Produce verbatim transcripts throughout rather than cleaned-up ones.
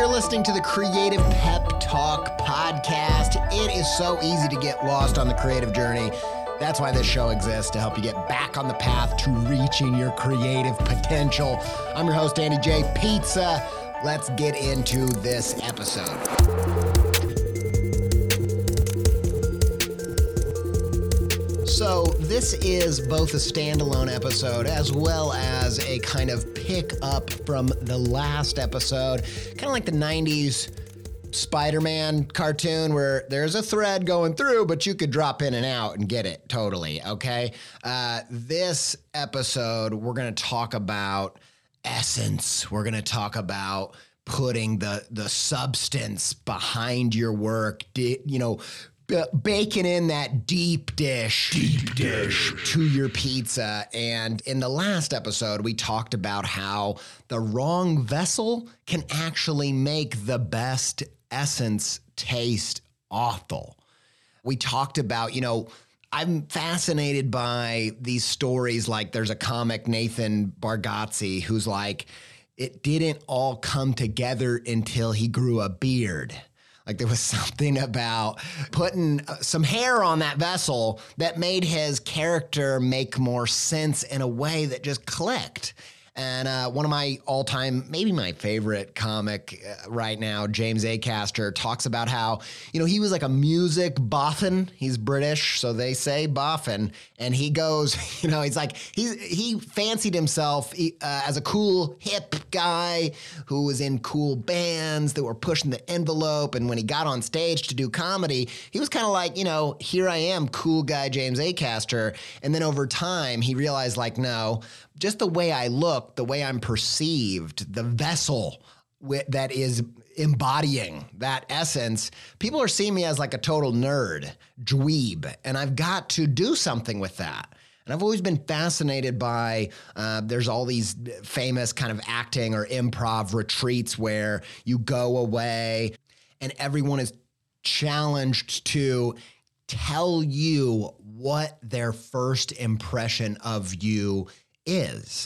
you're listening to the Creative Pep Talk podcast. It is so easy to get lost on the creative journey. That's why this show exists, to help you get back on the path to reaching your creative potential. I'm your host, Andy J. Pizza. Let's get into this episode. So this is both a standalone episode as well as a kind of pick up from the last episode, kind of like the nineties Spider-Man cartoon where there's a thread going through, but you could drop in and out and get it totally, okay? Uh, this episode, we're going to talk about essence. We're going to talk about putting the the substance behind your work, di- you know, b- baking in that deep dish, deep dish to your pizza. And in the last episode, we talked about how the wrong vessel can actually make the best essence taste awful. We talked about, you know, I'm fascinated by these stories. Like there's a comic, Nathan Bargatze, who's like, it didn't all come together until he grew a beard. Like there was something about putting some hair on that vessel that made his character make more sense in a way that just clicked. And uh, one of my all-time, maybe my favorite comic uh, right now, James Acaster, talks about how, you know, he was like a music boffin. He's British, so they say boffin. And he goes, you know, he's like, he, he fancied himself uh, as a cool, hip guy who was in cool bands that were pushing the envelope. And when he got on stage to do comedy, he was kind of like, you know, here I am, cool guy James Acaster. And then over time, he realized like, no, just the way I look, the way I'm perceived, the vessel w- that is embodying that essence, people are seeing me as like a total nerd, dweeb, and I've got to do something with that. And I've always been fascinated by, uh, there's all these famous kind of acting or improv retreats where you go away and everyone is challenged to tell you what their first impression of you is.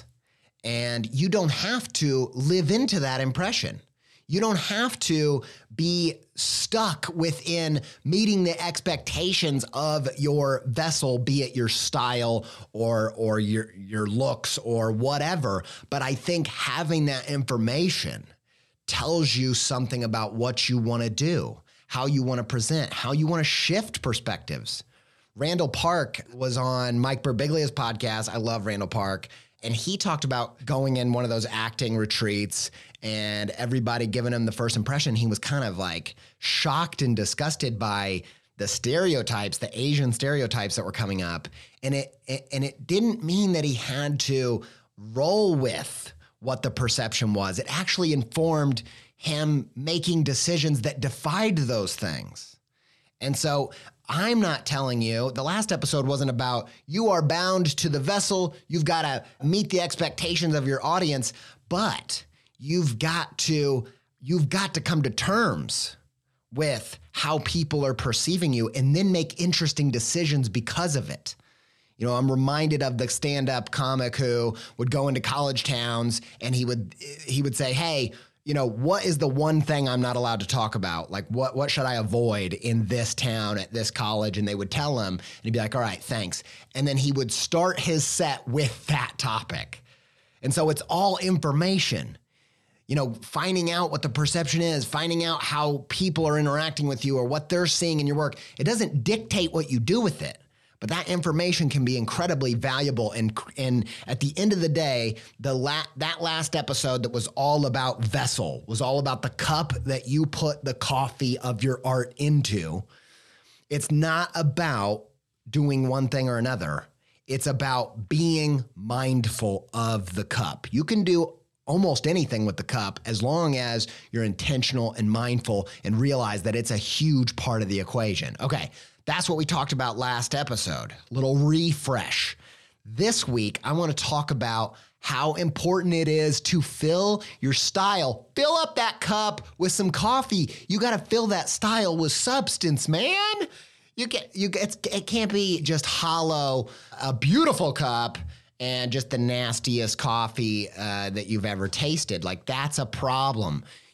And you don't have to live into that impression. You don't have to be stuck within meeting the expectations of your vessel, be it your style or or your your looks or whatever. But I think having that information tells you something about what you want to do, how you want to present, how you want to shift perspectives. Randall Park was on Mike Birbiglia's podcast. I love Randall Park. And he talked about going in one of those acting retreats and everybody giving him the first impression. He was kind of like shocked and disgusted by the stereotypes, the Asian stereotypes that were coming up. And it, and it didn't mean that he had to roll with what the perception was. It actually informed him making decisions that defied those things. And so I'm not telling you, the last episode wasn't about you are bound to the vessel, you've got to meet the expectations of your audience, but you've got to you've got to come to terms with how people are perceiving you and then make interesting decisions because of it. You know, I'm reminded of the stand-up comic who would go into college towns and he would he would say, hey, you know, what is the one thing I'm not allowed to talk about? Like, what what should I avoid in this town at this college? And they would tell him, and he'd be like, all right, thanks. And then he would start his set with that topic. And so it's all information. You know, finding out what the perception is, finding out how people are interacting with you or what they're seeing in your work. It doesn't dictate what you do with it. But that information can be incredibly valuable. And, and at the end of the day, the la- that last episode that was all about vessel, was all about the cup that you put the coffee of your art into. It's not about doing one thing or another. It's about being mindful of the cup. You can do almost anything with the cup as long as you're intentional and mindful and realize that it's a huge part of the equation. Okay. That's what we talked about last episode. Little refresh. This week, I want to talk about how important it is to fill your style. Fill up that cup with some coffee. You got to fill that style with substance, man. You get you get it can't be just hollow, a beautiful cup and just the nastiest coffee uh, that you've ever tasted. Like that's a problem.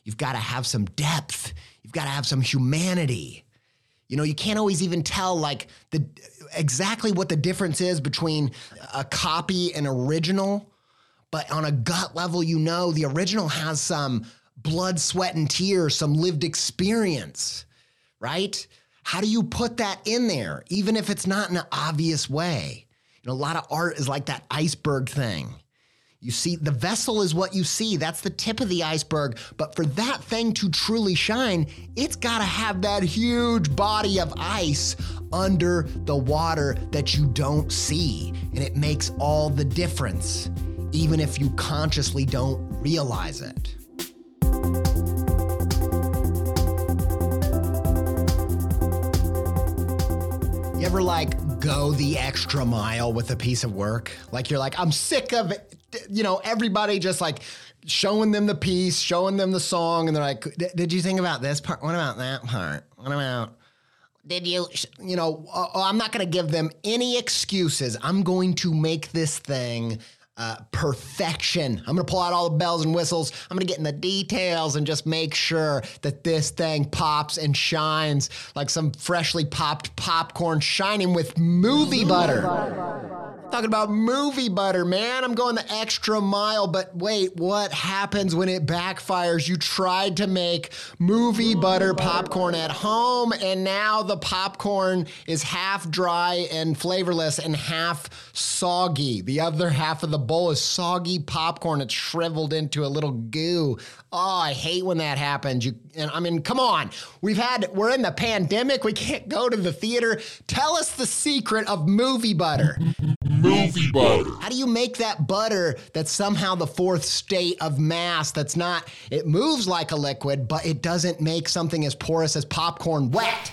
You've got to have some depth. You've got to have some humanity. You know, you can't always even tell like the exactly what the difference is between a copy and original. But on a gut level, you know, the original has some blood, sweat, and tears, some lived experience, right? How do you put that in there, even if it's not in an obvious way? You know, a lot of art is like that iceberg thing. You see, the vessel is what you see. That's the tip of the iceberg. But for that thing to truly shine, it's got to have that huge body of ice under the water that you don't see. And it makes all the difference, even if you consciously don't realize it. You ever like go the extra mile with a piece of work? Like you're like, I'm sick of it. You know, everybody just like showing them the piece, showing them the song. And they're like, did you think about this part? What about that part? What about, did you, you know, uh, I'm not going to give them any excuses. I'm going to make this thing Uh, perfection. I'm going to pull out all the bells and whistles. I'm going to get in the details and just make sure that this thing pops and shines like some freshly popped popcorn shining with movie butter. Talking about movie butter, man. I'm going the extra mile, but wait, what happens when it backfires? You tried to make movie butter popcorn at home, and now the popcorn is half dry and flavorless and half soggy. The other half of the bowl is soggy popcorn. It's shriveled into a little goo. Oh, I hate when that happens. You, and I mean, come on. We've had, we're in the pandemic. We can't go to the theater. Tell us the secret of movie butter. Movie butter. How do you make that butter that's somehow the fourth state of mass that's not, it moves like a liquid, but it doesn't make something as porous as popcorn wet?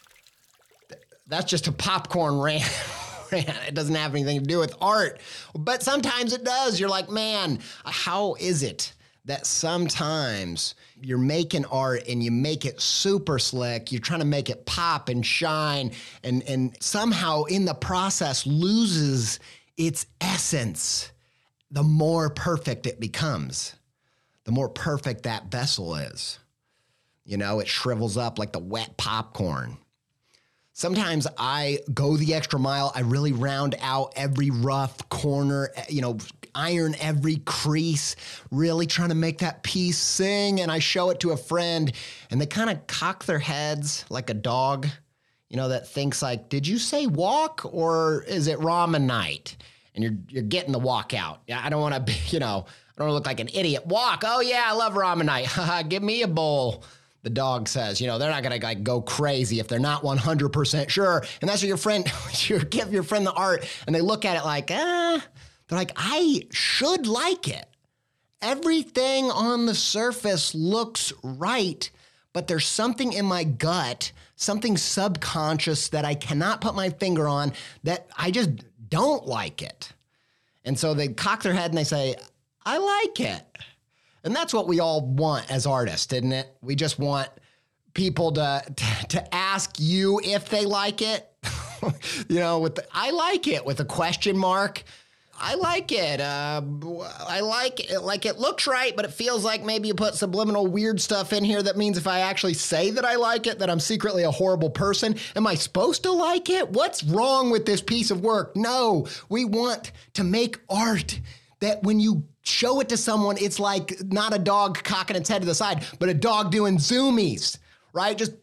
That's just a popcorn rant. It doesn't have anything to do with art, but sometimes it does. You're like, man, how is it that sometimes you're making art and you make it super slick, you're trying to make it pop and shine, and, and somehow in the process loses its essence the more perfect it becomes, the more perfect that vessel is. You know, it shrivels up like the wet popcorn. Sometimes I go the extra mile. I really round out every rough corner, you know, iron every crease, really trying to make that piece sing. And I show it to a friend and they kind of cock their heads like a dog, you know, that thinks like, did you say walk or is it ramen night? And you're you're getting the walk out. Yeah, I don't want to be, you know, I don't want to look like an idiot. Walk. Oh yeah, I love ramen night. Give me a bowl. The dog says, you know, they're not going to like go crazy if they're not one hundred percent sure. And that's what your friend, you give your friend the art and they look at it like, ah, they're like, I should like it. Everything on the surface looks right, but there's something in my gut, something subconscious that I cannot put my finger on that I just don't like it. And so they cock their head and they say, I like it. And that's what we all want as artists, isn't it? We just want people to to, to ask you if they like it. You know, with the, I like it with a question mark. I like it. Uh, I like it. Like it looks right, but it feels like maybe you put subliminal weird stuff in here that means if I actually say that I like it, that I'm secretly a horrible person. Am I supposed to like it? What's wrong with this piece of work? No, we want to make art that when you show it to someone, it's like not a dog cocking its head to the side, but a dog doing zoomies, right? Just,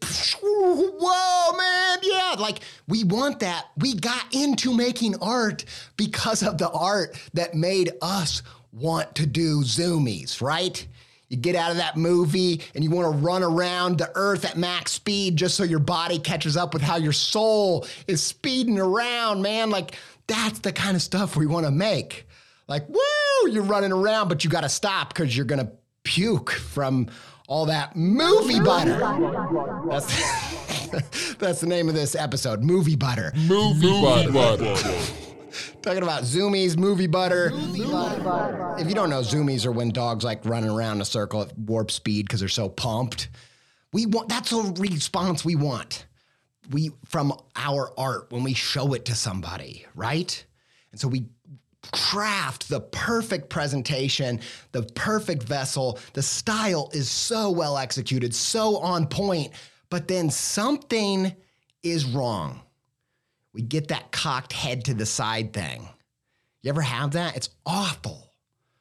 whoa, man, yeah. Like, we want that. We got into making art because of the art that made us want to do zoomies, right? You get out of that movie and you want to run around the earth at max speed just so your body catches up with how your soul is speeding around, man. Like, that's the kind of stuff we want to make. Like, woo, you're running around, but you got to stop because you're going to puke from all that movie butter. That's, that's the name of this episode, Movie Butter. Movie butter. Talking about zoomies, movie butter. Movie butter. If you don't know, zoomies are when dogs like running around a circle at warp speed because they're so pumped. We want, that's a response we want. We, from our art when we show it to somebody, right? And so we craft the perfect presentation, the perfect vessel. The style is so well executed, so on point, but then something is wrong. We get that cocked head to the side thing. You ever have that? It's awful.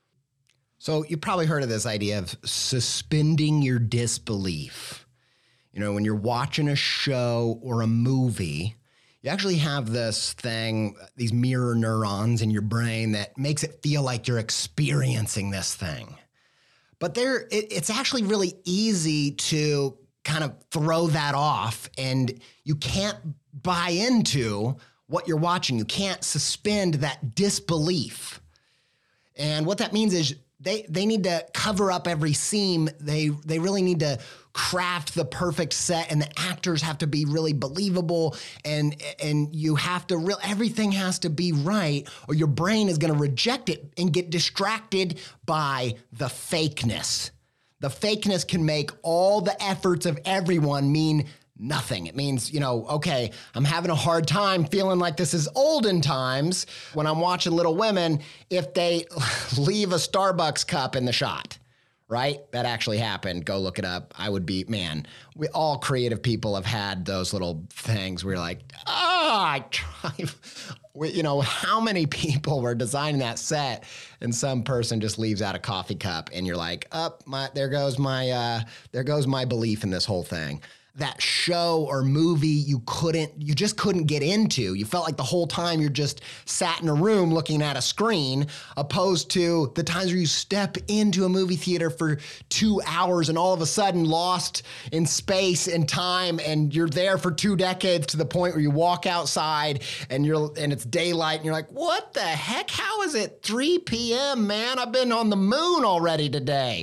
So you probably heard of this idea of suspending your disbelief. You know, when you're watching a show or a movie, you actually have this thing, these mirror neurons in your brain that makes it feel like you're experiencing this thing. But there, it, it's actually really easy to kind of throw that off, and you can't buy into what you're watching. You can't suspend that disbelief. And what that means is they they need to cover up every seam. They they really need to craft the perfect set, and the actors have to be really believable, and and you have to real everything has to be right, or your brain is going to reject it and get distracted by the fakeness. The fakeness can make all the efforts of everyone mean nothing. It means, you know, okay, I'm having a hard time feeling like this is olden times when I'm watching Little Women if they leave a Starbucks cup in the shot, right? That actually happened. Go look it up. I would be, man, we all creative people have had those little things where you're like, oh, I try. We, you know, how many people were designing that set and some person just leaves out a coffee cup and you're like, up, oh, my, there goes my, uh, there goes my belief in this whole thing. That show or movie you couldn't, you just couldn't get into. You felt like the whole time you're just sat in a room looking at a screen, opposed to the times where you step into a movie theater for two hours and all of a sudden lost in space and time, and you're there for two decades to the point where you walk outside and you're and it's daylight and you're like, what the heck? How is it three p.m., man? I've been on the moon already today.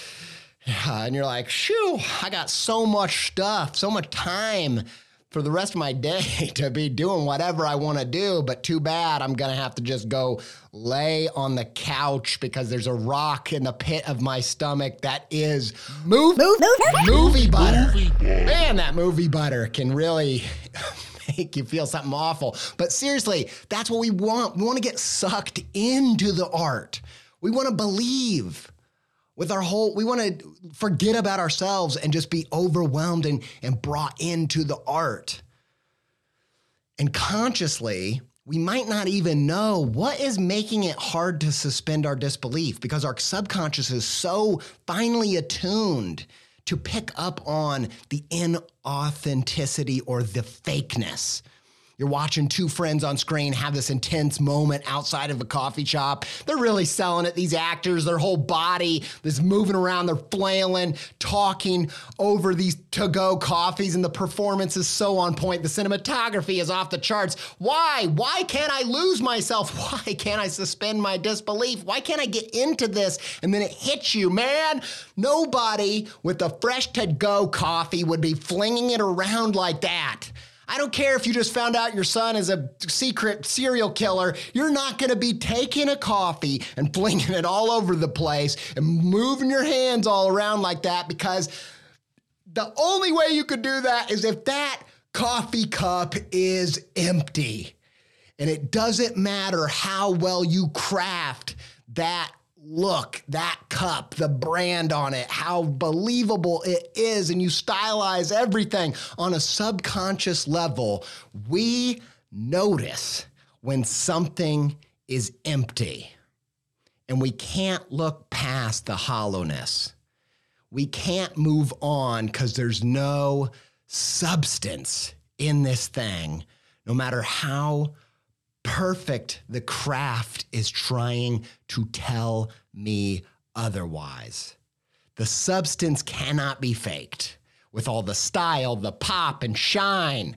Yeah, and you're like, shoo, I got so much stuff, so much time for the rest of my day to be doing whatever I want to do, but too bad I'm going to have to just go lay on the couch because there's a rock in the pit of my stomach that is move, move, move, movie butter. Movie. Man, that movie butter can really make you feel something awful. But seriously, that's what we want. We want to get sucked into the art. We want to believe. With our whole, we want to forget about ourselves and just be overwhelmed and, and brought into the art. And consciously, we might not even know what is making it hard to suspend our disbelief because our subconscious is so finely attuned to pick up on the inauthenticity or the fakeness. You're watching two friends on screen have this intense moment outside of a coffee shop. They're really selling it. These actors, their whole body is moving around. They're flailing, talking over these to-go coffees, and the performance is so on point. The cinematography is off the charts. Why? Why can't I lose myself? Why can't I suspend my disbelief? Why can't I get into this? And then it hits you, man. Nobody with a fresh to-go coffee would be flinging it around like that. I don't care if you just found out your son is a secret serial killer. You're not going to be taking a coffee and flinging it all over the place and moving your hands all around like that, because the only way you could do that is if that coffee cup is empty. And it doesn't matter how well you craft that look, that cup, the brand on it, how believable it is, and you stylize everything on a subconscious level. We notice when something is empty, and we can't look past the hollowness. We can't move on because there's no substance in this thing, no matter how perfect the craft is trying to tell me otherwise. The substance cannot be faked with all the style, the pop and shine.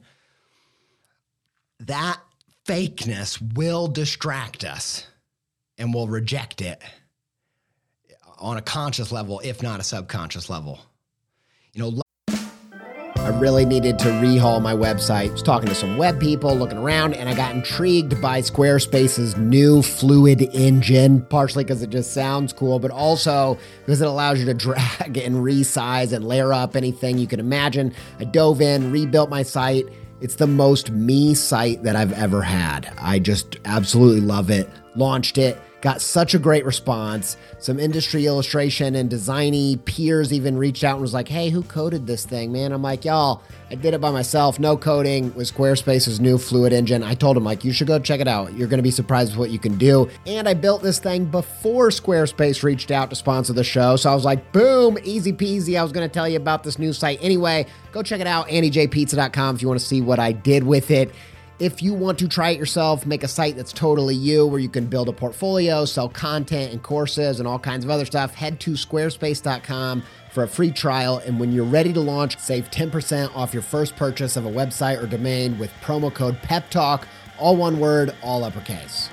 That fakeness will distract us, and we'll reject it on a conscious level, if not a subconscious level. You know, I really needed to rehaul my website. I was talking to some web people, looking around, and I got intrigued by Squarespace's new Fluid engine, partially because it just sounds cool, but also because it allows you to drag and resize and layer up anything you can imagine. I dove in, rebuilt my site. It's the most me site that I've ever had. I just absolutely love it. launched it, got such a great response. Some industry illustration and designy peers even reached out and was like, hey, who coded this thing, man? I'm like, y'all, I did it by myself, no coding, with Squarespace's new Fluid Engine. I told him, like, you should go check it out. You're going to be surprised with what you can do. And I built this thing before Squarespace reached out to sponsor the show. So I was like, boom, easy peasy. I was going to tell you about this new site anyway. Go check it out, andy j pizza dot com, if you want to see what I did with it. If you want to try it yourself, make a site that's totally you, where you can build a portfolio, sell content and courses and all kinds of other stuff, head to squarespace dot com for a free trial. And when you're ready to launch, save ten percent off your first purchase of a website or domain with promo code PEPTALK, all one word, all uppercase.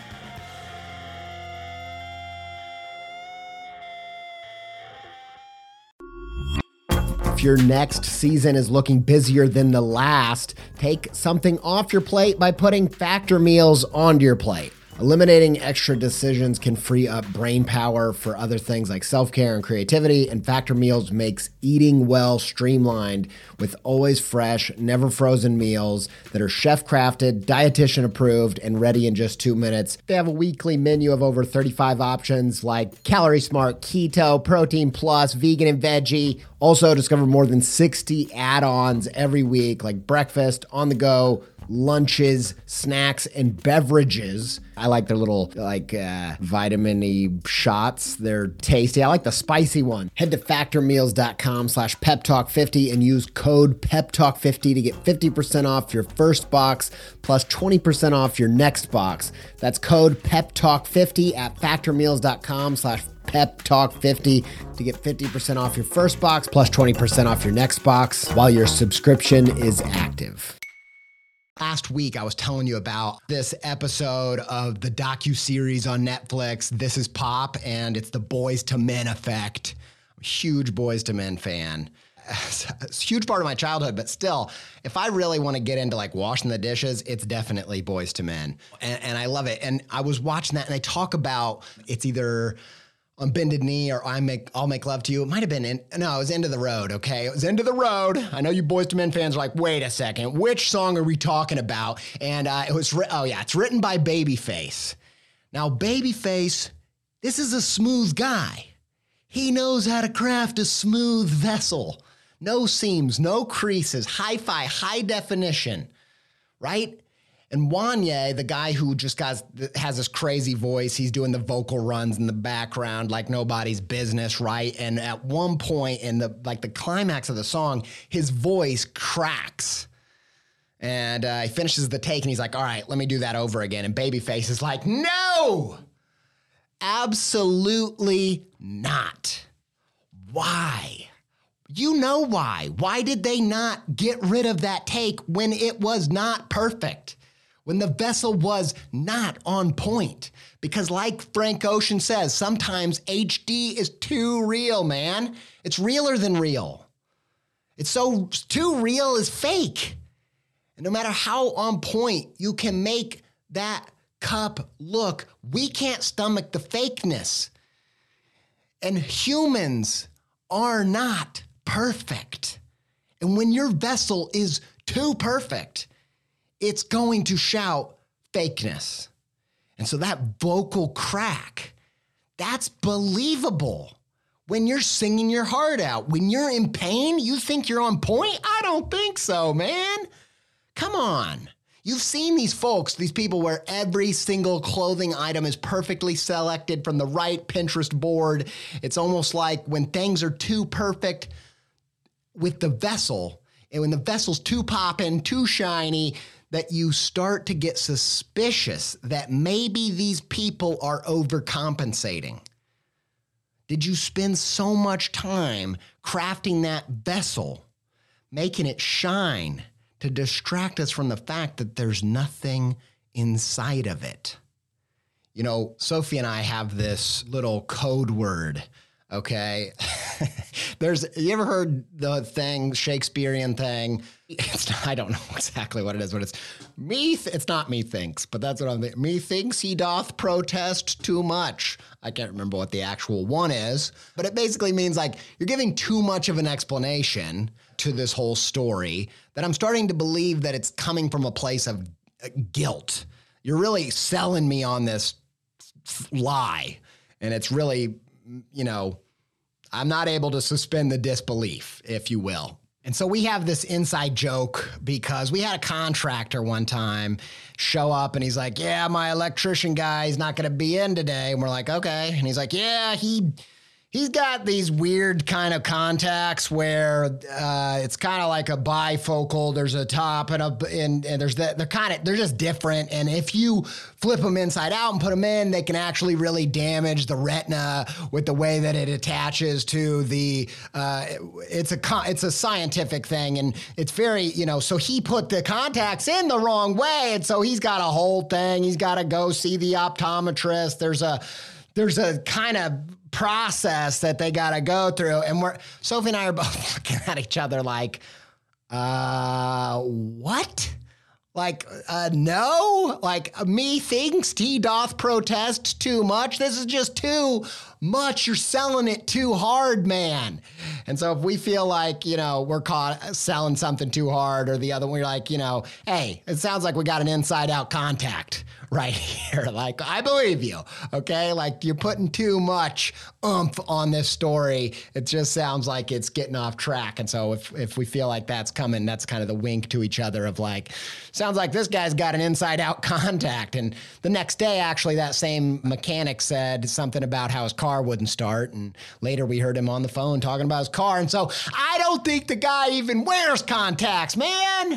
If your next season is looking busier than the last, take something off your plate by putting Factor meals onto your plate. Eliminating extra decisions can free up brain power for other things like self-care and creativity, and Factor Meals makes eating well streamlined with always fresh, never frozen meals that are chef-crafted, dietitian approved, and ready in just two minutes. They have a weekly menu of over thirty-five options like Calorie Smart, Keto, Protein Plus, Vegan and Veggie. Also, discover more than sixty add-ons every week like breakfast, on the go, lunches, snacks, and beverages. I like their little like uh, vitamin-y shots. They're tasty. I like the spicy one. Head to factormeals.com slash peptalk50 and use code peptalk fifty to get fifty percent off your first box plus twenty percent off your next box. That's code peptalk fifty at factormeals.com slash peptalk fifty to get fifty percent off your first box plus twenty percent off your next box while your subscription is active. Last week, I was telling you about this episode of the docuseries on Netflix, This Is Pop, and it's the Boys to Men effect. I'm a huge Boys to Men fan. It's a huge part of my childhood, but still, if I really want to get into like washing the dishes, it's definitely Boys to Men. And, and I love it. And I was watching that, and they talk about it's either on Bended Knee or I make, I'll Make Love to You. It might have been, in, no, it was End of the Road, okay? It was End of the Road. I know you Boys to Men fans are like, wait a second, which song are we talking about? And uh, it was, oh yeah, it's written by Babyface. Now, Babyface, this is a smooth guy. He knows how to craft a smooth vessel. No seams, no creases, hi-fi, high definition, right? And Wanya, the guy who just got, has this crazy voice, he's doing the vocal runs in the background like nobody's business, right? And at one point in the like the climax of the song, his voice cracks. And uh, he finishes the take and he's like, all right, let me do that over again. And Babyface is like, no, absolutely not. Why? You know why. Why did they not get rid of that take when it was not perfect? When the vessel was not on point? Because like Frank Ocean says, sometimes H D is too real, man. It's realer than real. It's so too real is fake. And no matter how on point you can make that cup look, we can't stomach the fakeness. And humans are not perfect. And when your vessel is too perfect, it's going to shout fakeness. And so that vocal crack, that's believable. When you're singing your heart out, when you're in pain, you think you're on point? I don't think so, man. Come on. You've seen these folks, these people where every single clothing item is perfectly selected from the right Pinterest board. It's almost like when things are too perfect with the vessel, and when the vessel's too poppin', too shiny, that you start to get suspicious that maybe these people are overcompensating. Did you spend so much time crafting that vessel, making it shine to distract us from the fact that there's nothing inside of it? You know, Sophie and I have this little code word, okay? There's, you ever heard the thing, Shakespearean thing? It's not, I don't know exactly what it is, but it's me, th- it's not methinks, but that's what I'm thinking. Methinks he doth protest too much. I can't remember what the actual one is, but it basically means like you're giving too much of an explanation to this whole story that I'm starting to believe that it's coming from a place of guilt. You're really selling me on this lie. And it's really, you know, I'm not able to suspend the disbelief, if you will. And so we have this inside joke because we had a contractor one time show up and he's like, yeah, my electrician guy is not going to be in today. And we're like, okay. And he's like, yeah, he... He's got these weird kind of contacts where uh, it's kind of like a bifocal. There's a top and a and, and there's that. They're kind of they're just different. And if you flip them inside out and put them in, they can actually really damage the retina with the way that it attaches to the. Uh, it's a it's a scientific thing, and it's very you know. So he put the contacts in the wrong way, and so he's got a whole thing. He's got to go see the optometrist. There's a there's a kind of process that they got to go through. And we're, Sophie and I are both looking at each other like, uh, what? Like, uh, no, like me thinks he doth protest too much. This is just too much. You're selling it too hard, man. And so if we feel like, you know, we're caught selling something too hard or the other, we're like, you know, hey, it sounds like we got an inside out contact right here. Like, I believe you. Okay. Like you're putting too much oomph on this story. It just sounds like it's getting off track. And so if, if we feel like that's coming, that's kind of the wink to each other of like, sounds like this guy's got an inside out contact. And the next day, actually, that same mechanic said something about how his car wouldn't start. And later we heard him on the phone talking about his car. And so I don't think the guy even wears contacts, man.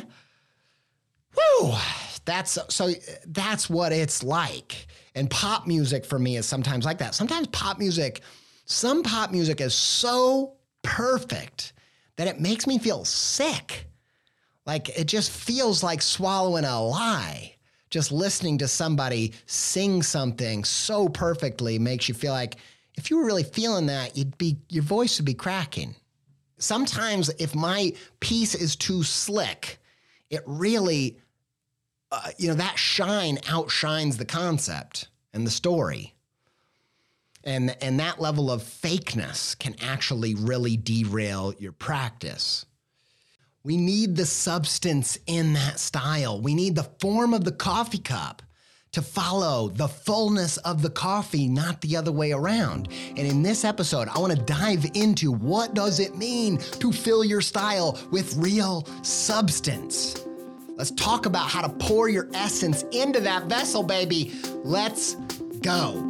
Whew. That's so that's what it's like. And pop music for me is sometimes like that. Sometimes pop music, some pop music is so perfect that it makes me feel sick. Like it just feels like swallowing a lie. Just listening to somebody sing something so perfectly makes you feel like if you were really feeling that, you'd be your voice would be cracking. Sometimes if my piece is too slick, it really Uh, you know, that shine outshines the concept and the story. And, and that level of fakeness can actually really derail your practice. We need the substance in that style. We need the form of the coffee cup to follow the fullness of the coffee, not the other way around. And in this episode, I want to dive into what does it mean to fill your style with real substance. Let's talk about how to pour your essence into that vessel, baby. Let's go.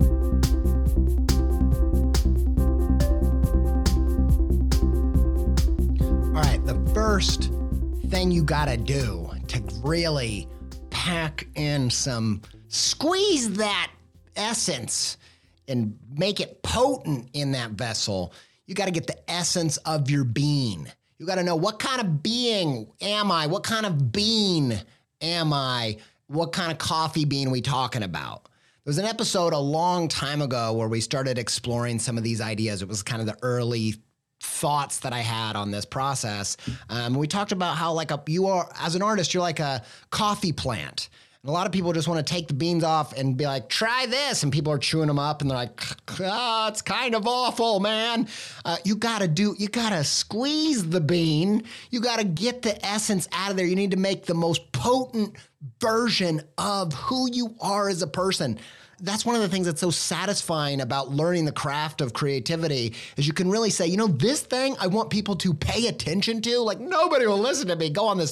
All right, the first thing you gotta do to really pack in some, squeeze that essence and make it potent in that vessel, you gotta get the essence of your bean. You got to know, what kind of being am I? What kind of bean am I? What kind of coffee bean are we talking about? There was an episode a long time ago where we started exploring some of these ideas. It was kind of the early thoughts that I had on this process. Um, we talked about how like a, you are, as an artist, you're like a coffee plant. And a lot of people just want to take the beans off and be like, try this. And people are chewing them up and they're like, oh, it's kind of awful, man. Uh, you got to do, you got to squeeze the bean. You got to get the essence out of there. You need to make the most potent version of who you are as a person. That's one of the things that's so satisfying about learning the craft of creativity is you can really say, you know, this thing I want people to pay attention to. Like nobody will listen to me go on this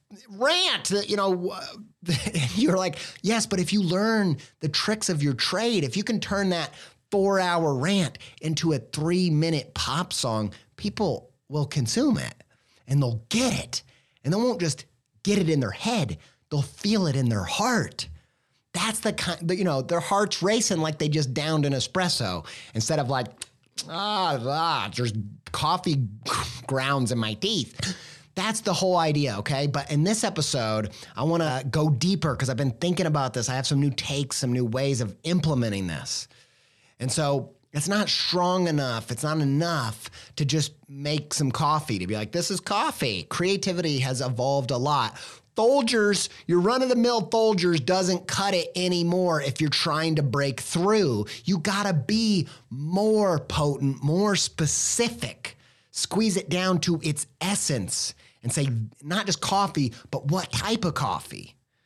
rant that, you know, you're like, yes, but if you learn the tricks of your trade, if you can turn that four hour rant into a three minute pop song, people will consume it and they'll get it. And they won't just get it in their head. They'll feel it in their heart. That's the kind, you know, their heart's racing like they just downed an espresso instead of like, ah, ah there's coffee grounds in my teeth. That's the whole idea, okay? But in this episode, I want to go deeper because I've been thinking about this. I have some new takes, some new ways of implementing this. And so it's not strong enough. It's not enough to just make some coffee, to be like, this is coffee. Creativity has evolved a lot. Folgers, your run-of-the-mill Folgers doesn't cut it anymore if you're trying to break through. You gotta be more potent, more specific. Squeeze it down to its essence and say, not just coffee, but what type of coffee?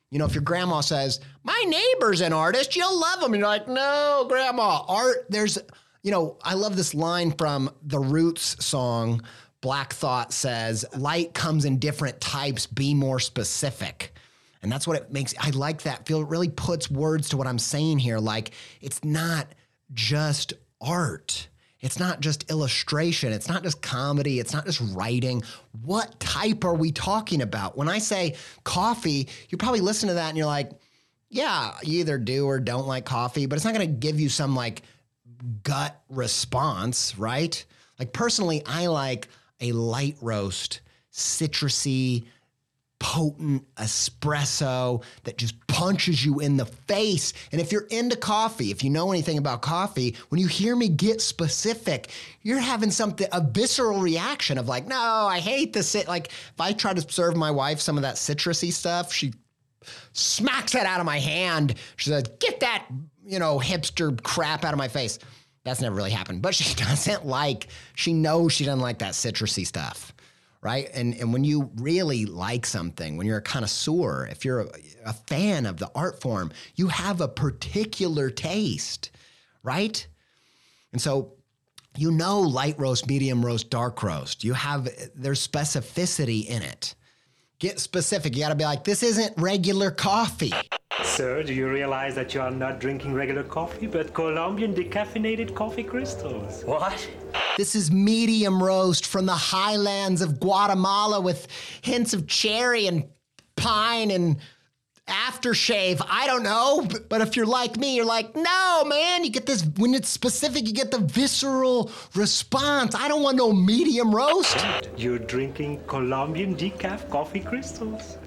You know, if your grandma says, my neighbor's an artist, you'll love him. And you're like, no, grandma, art, there's, you know, I love this line from the Roots song, Black Thought says, light comes in different types, be more specific. And that's what it makes, I like that feel. It really puts words to what I'm saying here. Like, it's not just art. It's not just illustration. It's not just comedy. It's not just writing. What type are we talking about? When I say coffee, you probably listen to that and you're like, yeah, you either do or don't like coffee, but it's not going to give you some like gut response, right? Like personally, I like a light roast, citrusy, potent espresso that just punches you in the face. And if you're into coffee, if you know anything about coffee, when you hear me get specific, you're having something, a visceral reaction of like, no, I hate this. Like if I try to serve my wife some of that citrusy stuff, she smacks it out of my hand. She says, get that, you know, hipster crap out of my face. That's never really happened, but she doesn't like, she knows she doesn't like that citrusy stuff. Right? And and when you really like something, when you're a connoisseur, if you're a, a fan of the art form, you have a particular taste, right? And so you know light roast, medium roast, dark roast. You have, there's specificity in it. Get specific. You got to be like, this isn't regular coffee. Sir, do you realize that you are not drinking regular coffee, but Colombian decaffeinated coffee crystals? What? This is medium roast from the highlands of Guatemala with hints of cherry and pine and aftershave. I don't know. But if you're like me, you're like, no, man, you get this, when it's specific, you get the visceral response. I don't want no medium roast. You're drinking Colombian decaf coffee crystals.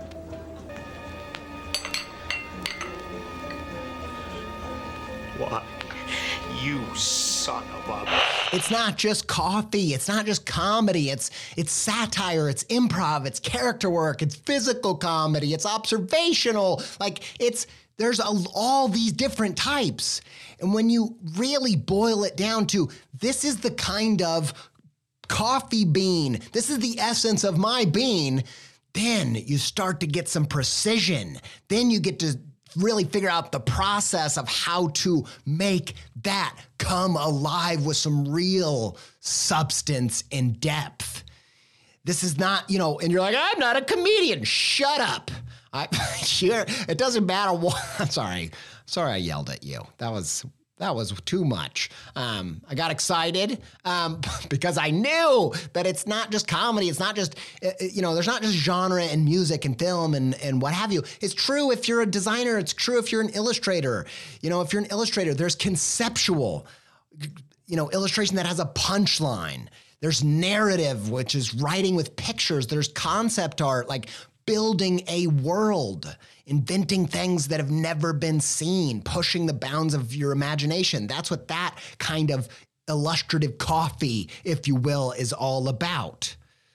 What? You son of a... It's not just coffee. It's not just comedy. It's it's satire. It's improv. It's character work. It's physical comedy. It's observational. Like it's there's a, all these different types. And when you really boil it down to this is the kind of coffee bean. This is the essence of my bean. Then you start to get some precision. Then you get to really figure out the process of how to make that come alive with some real substance and depth. This is not, you know, and you're like, I'm not a comedian. Shut up. I, sure, it doesn't matter what. I'm sorry. Sorry I yelled at you. That was That was too much. Um, I got excited um, because I knew that it's not just comedy. It's not just, you know, there's not just genre and music and film and, and what have you. It's true if you're a designer. It's true if you're an illustrator. You know, if you're an illustrator, there's conceptual, you know, illustration that has a punchline. There's narrative, which is writing with pictures. There's concept art, like building a world, inventing things that have never been seen, pushing the bounds of your imagination. That's what that kind of illustrative coffee, if you will, is all about.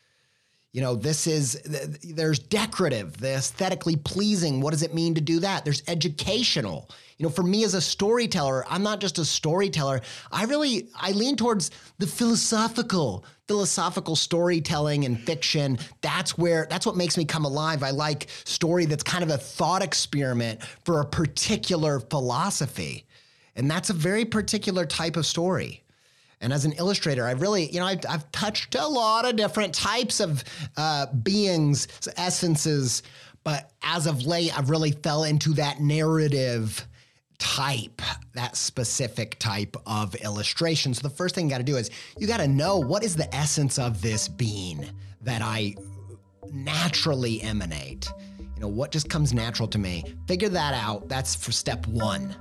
You know, this is, there's decorative, the aesthetically pleasing. What does it mean to do that? There's educational. You know, for me as a storyteller, I'm not just a storyteller. I really, I lean towards the philosophical, philosophical storytelling and fiction. That's where, that's what makes me come alive. I like story that's kind of a thought experiment for a particular philosophy. And that's a very particular type of story. And as an illustrator, I really, you know, I've, I've touched a lot of different types of uh, beings, essences, but as of late, I've really fell into that narrative type, that specific type of illustration. So the first thing you got to do is you got to know what is the essence of this being that I naturally emanate. You know, what just comes natural to me. Figure that out. That's for step one.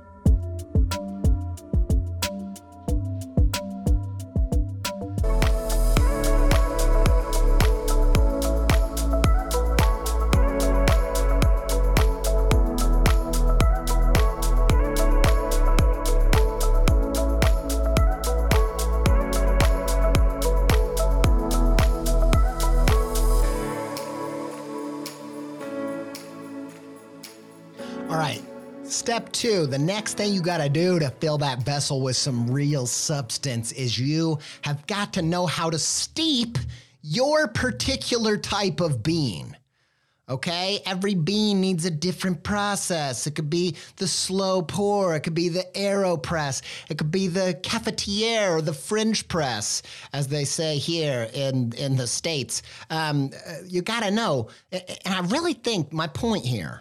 All right, step two, the next thing you gotta do to fill that vessel with some real substance is you have got to know how to steep your particular type of being. Okay, every bean needs a different process. It could be the slow pour, it could be the AeroPress, it could be the cafetiere or the French press, as they say here in, in the States. Um, you gotta know, and I really think my point here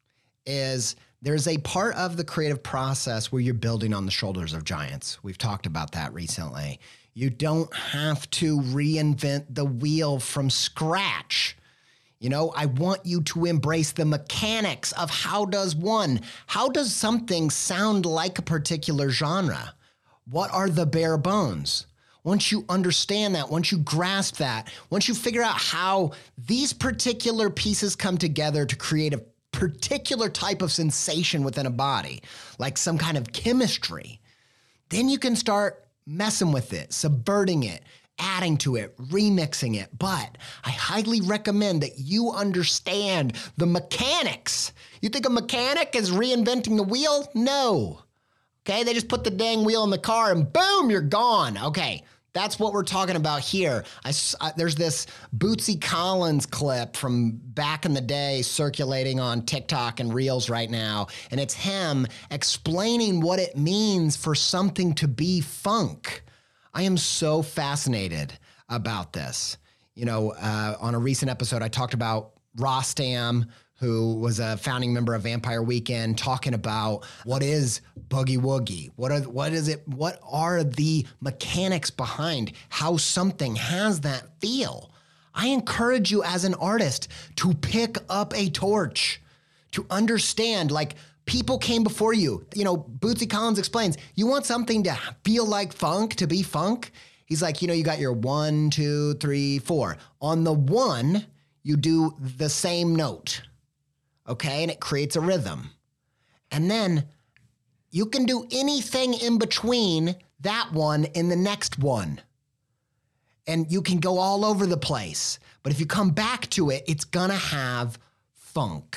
is there's a part of the creative process where you're building on the shoulders of giants. We've talked about that recently. You don't have to reinvent the wheel from scratch. You know, I want you to embrace the mechanics of how does one, how does something sound like a particular genre? What are the bare bones? Once you understand that, once you grasp that, once you figure out how these particular pieces come together to create a particular type of sensation within a body, like some kind of chemistry, then you can start messing with it, subverting it, adding to it, remixing it. But I highly recommend that you understand the mechanics. You think a mechanic is reinventing the wheel? No. Okay, they just put the dang wheel in the car and boom, you're gone. Okay, that's what we're talking about here. I, I, there's this Bootsy Collins clip from back in the day circulating on TikTok and Reels right now, and it's him explaining what it means for something to be funk. I am so fascinated about this. You know, uh, on a recent episode, I talked about Rostam, who was a founding member of Vampire Weekend, talking about what is boogie woogie, what are what is it, what are the mechanics behind how something has that feel. I encourage you as an artist to pick up a torch, to understand, like, people came before you. You know, Bootsy Collins explains, you want something to feel like funk, to be funk? He's like, you know, you got your one, two, three, four. On the one, you do the same note, okay? And it creates a rhythm. And then you can do anything in between that one and the next one. And you can go all over the place. But if you come back to it, it's gonna have funk.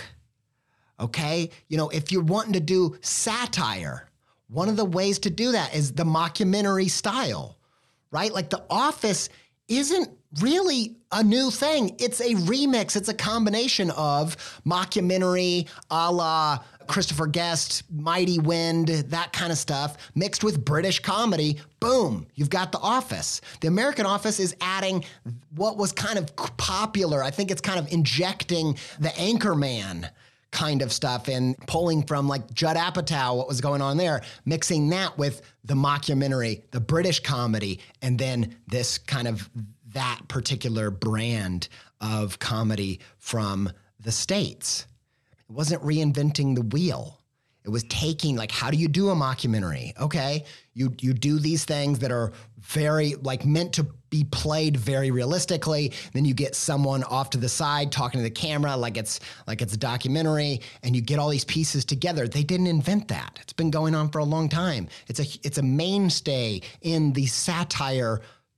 Okay, you know, if you're wanting to do satire, one of the ways to do that is the mockumentary style, right? Like The Office isn't really a new thing. It's a remix. It's a combination of mockumentary, a la Christopher Guest, Mighty Wind, that kind of stuff, mixed with British comedy. Boom, you've got The Office. The American Office is adding what was kind of popular. I think it's kind of injecting the Anchorman kind of stuff and pulling from like Judd Apatow, what was going on there, mixing that with the mockumentary, the British comedy, and then this kind of that particular brand of comedy from the States. It wasn't reinventing the wheel. It was taking, like, how do you do a mockumentary? Okay, you you do these things that are very, like, meant to be played very realistically. Then you get someone off to the side talking to the camera like it's like it's a documentary, and you get all these pieces together. They didn't invent that. It's been going on for a long time. It's a it's a mainstay in the satire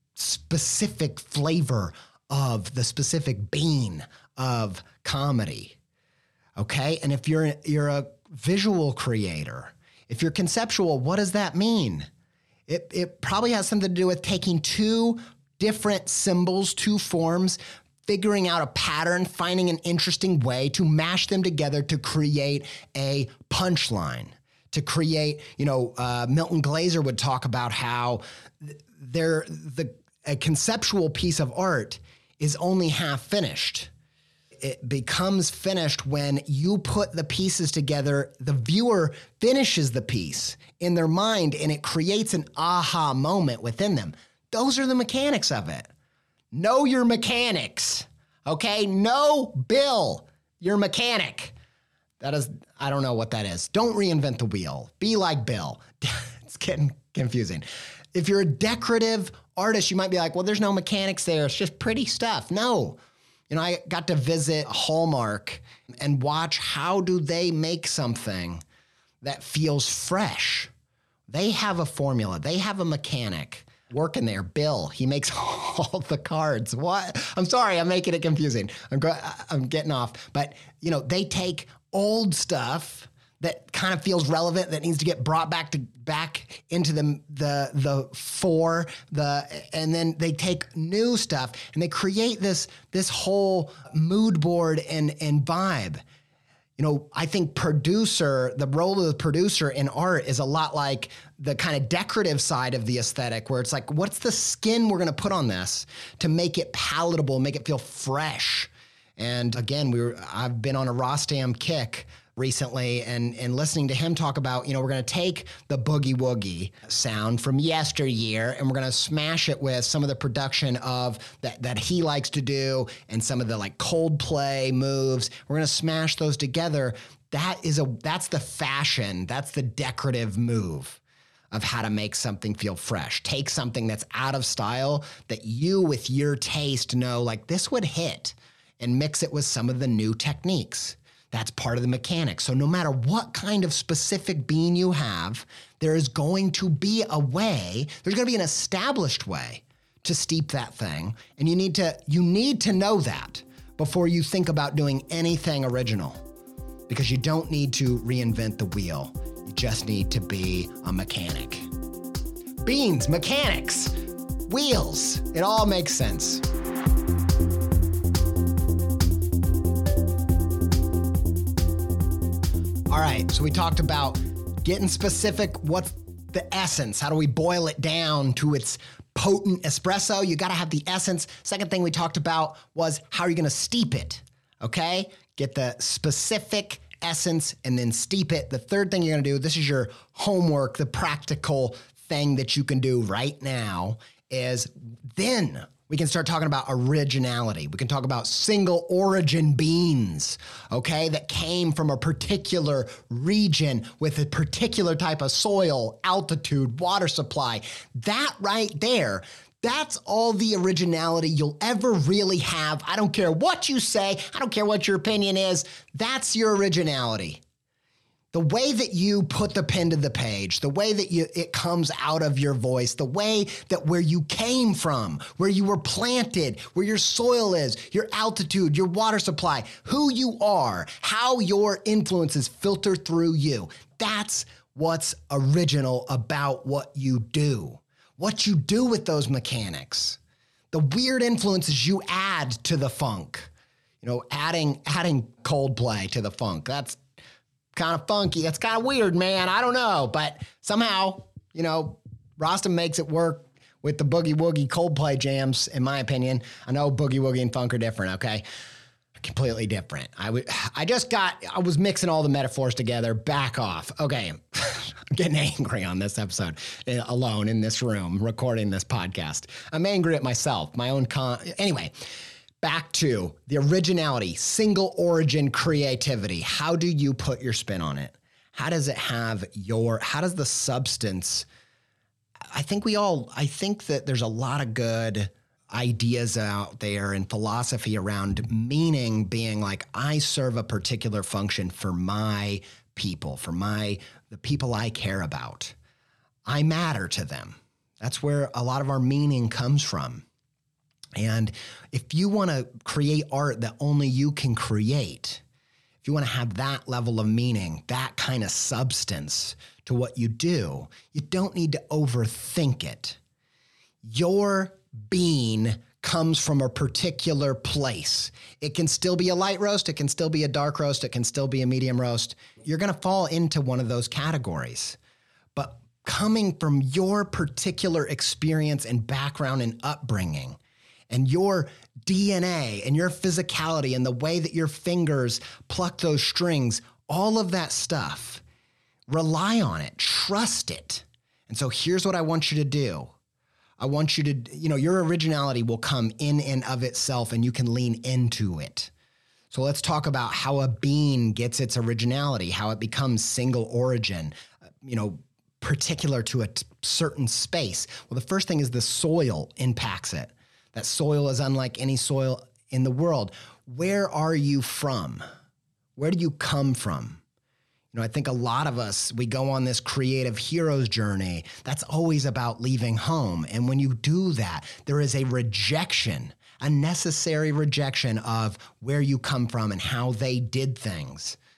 specific flavor of the specific bean of comedy. Okay, and if you're you're a visual creator, if you're conceptual, what does that mean? It it probably has something to do with taking two different symbols, two forms, figuring out a pattern, finding an interesting way to mash them together to create a punchline, to create, you know, uh, Milton Glaser would talk about how there the a conceptual piece of art is only half finished. It becomes finished when you put the pieces together, the viewer finishes the piece in their mind, and it creates an aha moment within them. Those are the mechanics of it. Know your mechanics, okay? Know Bill, your mechanic. That is, I don't know what that is. Don't reinvent the wheel. Be like Bill. It's getting confusing. If you're a decorative artist, you might be like, well, there's no mechanics there. It's just pretty stuff. No. You know, I got to visit Hallmark and watch how do they make something that feels fresh. They have a formula. They have a mechanic working there. Bill, he makes all the cards. What? I'm sorry, I'm making it confusing. I'm, go- I'm getting off. But, you know, they take old stuff that kind of feels relevant, that needs to get brought back to back into the the the fore, the and then they take new stuff and they create this this whole mood board and and vibe. You know, I think producer, the role of the producer in art is a lot like the kind of decorative side of the aesthetic, where it's like, what's the skin we're going to put on this to make it palatable, make it feel fresh? And again, we were, I've been on a Rostam kick recently and, and listening to him talk about, you know, we're going to take the boogie woogie sound from yesteryear and we're going to smash it with some of the production of that, that he likes to do and some of the like Coldplay moves. We're going to smash those together. That is a, that's the fashion. That's the decorative move of how to make something feel fresh. Take something that's out of style that you with your taste know like this would hit and mix it with some of the new techniques. That's part of the mechanics. So no matter what kind of specific bean you have, there is going to be a way, there's going to be an established way to steep that thing. And you need to you need to know that before you think about doing anything original, because you don't need to reinvent the wheel. You just need to be a mechanic. Beans, mechanics, wheels, it all makes sense. All right, so we talked about getting specific. What's the essence? How do we boil it down to its potent espresso? You got to have the essence. Second thing we talked about was how are you going to steep it? Okay, get the specific essence and then steep it. The third thing you're going to do, this is your homework, the practical thing that you can do right now, is then we can start talking about originality. We can talk about single origin beans, okay, that came from a particular region with a particular type of soil, altitude, water supply. That right there, that's all the originality you'll ever really have. I don't care what you say. I don't care what your opinion is. That's your originality. The way that you put the pen to the page, the way that you it comes out of your voice, the way that where you came from, where you were planted, where your soil is, your altitude, your water supply, who you are, how your influences filter through you. That's what's original about what you do, what you do with those mechanics, the weird influences you add to the funk. You know, adding adding Coldplay to the funk. That's kind of funky. That's kind of weird, man. I don't know. But somehow, you know, Rostam makes it work with the boogie woogie Coldplay jams, in my opinion. I know boogie woogie and funk are different, okay? Completely different. I would, I just got, I was mixing all the metaphors together. Back off. Okay. I'm getting angry on this episode alone in this room recording this podcast. I'm angry at myself, my own con. Anyway. Back to the originality, single origin creativity. How do you put your spin on it? How does it have your, how does the substance, I think we all, I think that there's a lot of good ideas out there and philosophy around meaning being like, I serve a particular function for my people, for my, the people I care about. I matter to them. That's where a lot of our meaning comes from. And if you want to create art that only you can create, if you want to have that level of meaning, that kind of substance to what you do, you don't need to overthink it. Your bean comes from a particular place. It can still be a light roast. It can still be a dark roast. It can still be a medium roast. You're going to fall into one of those categories. But coming from your particular experience and background and upbringing, and your D N A and your physicality and the way that your fingers pluck those strings, all of that stuff, rely on it, trust it. And so here's what I want you to do. I want you to, you know, your originality will come in and of itself and you can lean into it. So let's talk about how a bean gets its originality, how it becomes single origin, you know, particular to a t- certain space. Well, the first thing is the soil impacts it. That soil is unlike any soil in the world. Where are you from? Where do you come from? You know, I think a lot of us, we go on this creative hero's journey. That's always about leaving home. And when you do that, there is a rejection, a necessary rejection of where you come from and how they did things.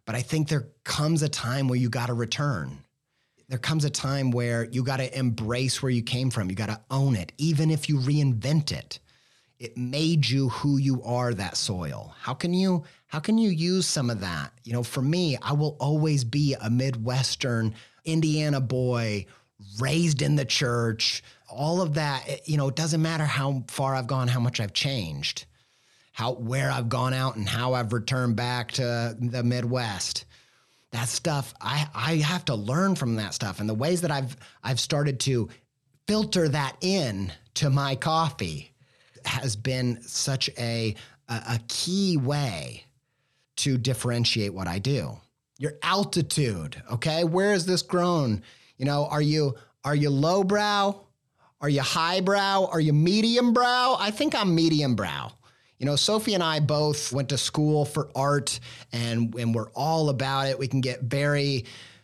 But I think there comes a time where you got to return. There comes a time where you got to embrace where you came from. You got to own it, even if you reinvent it. It made you who you are, that soil. How can you, how can you use some of that? You know, for me, I will always be a Midwestern Indiana boy, raised in the church, all of that. You know, it doesn't matter how far I've gone, how much I've changed, how, where I've gone out and how I've returned back to the Midwest. That stuff, I, I have to learn from that stuff. And the ways that I've, I've started to filter that in to my coffee has been such a, a, a key way to differentiate what I do. Your altitude, okay? Where is this grown? You know, are you, are you lowbrow? Are you highbrow? Are you medium brow? I think I'm medium brow. You know, Sophie and I both went to school for art, and, and we're all about it. We can get very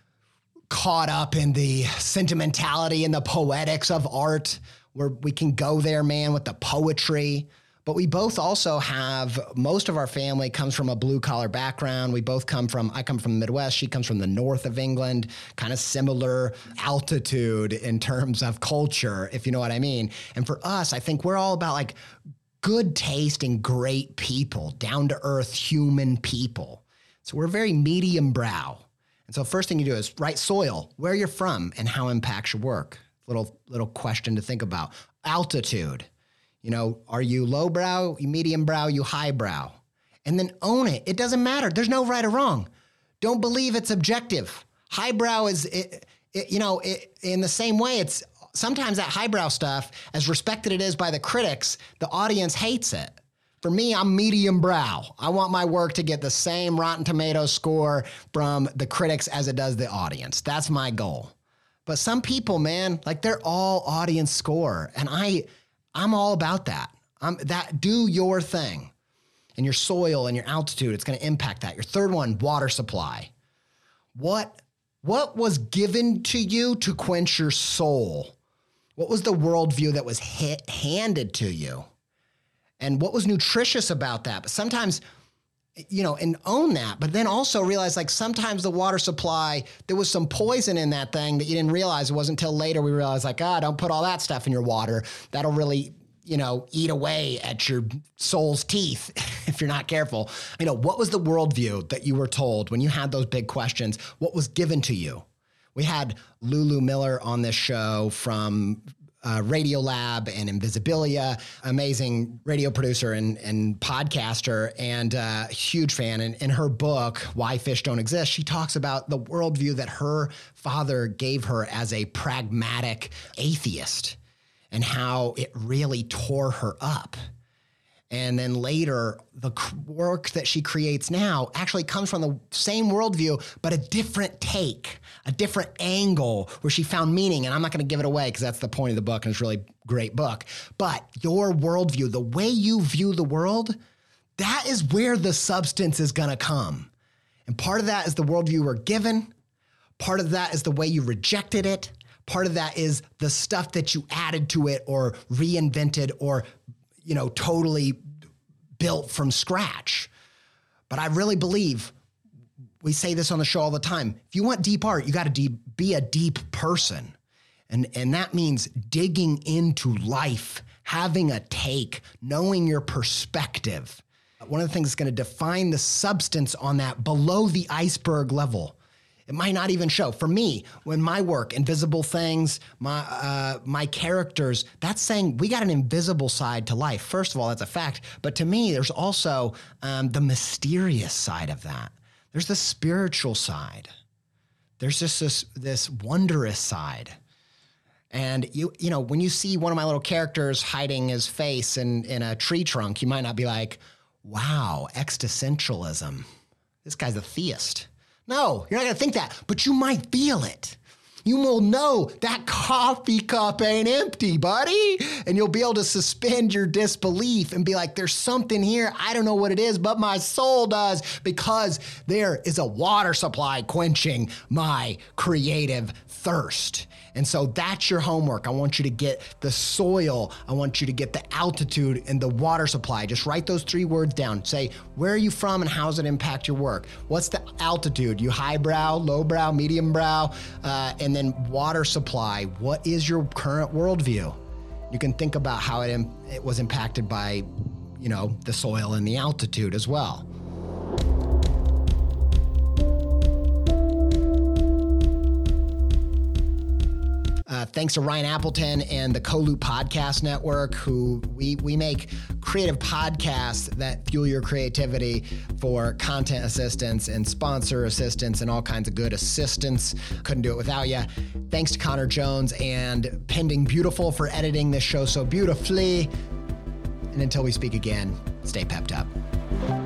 caught up in the sentimentality and the poetics of art, where we can go there, man, with the poetry. But we both also have, most of our family comes from a blue collar background. We both come from, I come from the Midwest. She comes from the north of England, kind of similar altitude in terms of culture, if you know what I mean. And for us, I think we're all about like good taste and great people, down to earth human people. So we're very medium brow. And so first thing you do is write soil, where you're from and how it impacts your work. Little, little question to think about. Altitude. You know, are you lowbrow, you medium brow, you highbrow? And then own it. It doesn't matter. There's no right or wrong. Don't believe it's objective. Highbrow is, it, it, you know, it, in the same way, it's sometimes that highbrow stuff, as respected it is by the critics, the audience hates it. For me, I'm medium brow. I want my work to get the same Rotten Tomatoes score from the critics as it does the audience. That's my goal. But some people, man, like they're all audience score. And I, I'm all about that. I'm that, do your thing. And your soil and your altitude, it's going to impact that. Your third one, water supply. What, what was given to you to quench your soul? What was the worldview that was hit, handed to you? And what was nutritious about that? But sometimes, you know, and own that, but then also realize like sometimes the water supply, there was some poison in that thing that you didn't realize. It wasn't until later we realized like, ah, don't put all that stuff in your water. That'll really, you know, eat away at your soul's teeth if you're not careful. You know, what was the worldview that you were told when you had those big questions? What was given to you? We had Lulu Miller on this show from Uh, Radiolab and Invisibilia, amazing radio producer and, and podcaster, and uh, huge fan. And in her book, Why Fish Don't Exist, she talks about the worldview that her father gave her as a pragmatic atheist and how it really tore her up. And then later, the work that she creates now actually comes from the same worldview, but a different take, a different angle where she found meaning. And I'm not going to give it away because that's the point of the book, and it's a really great book. But your worldview, the way you view the world, that is where the substance is going to come. And part of that is the worldview we're given. Part of that is the way you rejected it. Part of that is the stuff that you added to it or reinvented or you know, totally built from scratch. But I really believe, we say this on the show all the time, if you want deep art, you got to deep, be a deep person. And, and that means digging into life, having a take, knowing your perspective. One of the things that's going to define the substance on that below the iceberg level. It might not even show. For me, when my work, invisible things, my uh, my characters, that's saying we got an invisible side to life. First of all, that's a fact. But to me, there's also um, the mysterious side of that. There's the spiritual side. There's just this, this wondrous side. And you you know, when you see one of my little characters hiding his face in, in a tree trunk, you might not be like, wow, existentialism. This guy's a theist. No, you're not going to think that, but you might feel it. You will know that coffee cup ain't empty, buddy. And you'll be able to suspend your disbelief and be like, there's something here. I don't know what it is, but my soul does, because there is a water supply quenching my creative thirst. And so that's your homework. I want you to get the soil. I want you to get the altitude and the water supply. Just write those three words down. Say, where are you from and how does it impact your work? What's the altitude? You highbrow, lowbrow, medium brow, uh, and then water supply. What is your current worldview? You can think about how it, im- it was impacted by, you know, the soil and the altitude as well. Uh, thanks to Ryan Appleton and the Co-Loop Podcast Network, who we we make creative podcasts that fuel your creativity for content assistance and sponsor assistance and all kinds of good assistance. Couldn't do it without you. Thanks to Connor Jones and Pending Beautiful for editing this show so beautifully. And until we speak again, stay pepped up.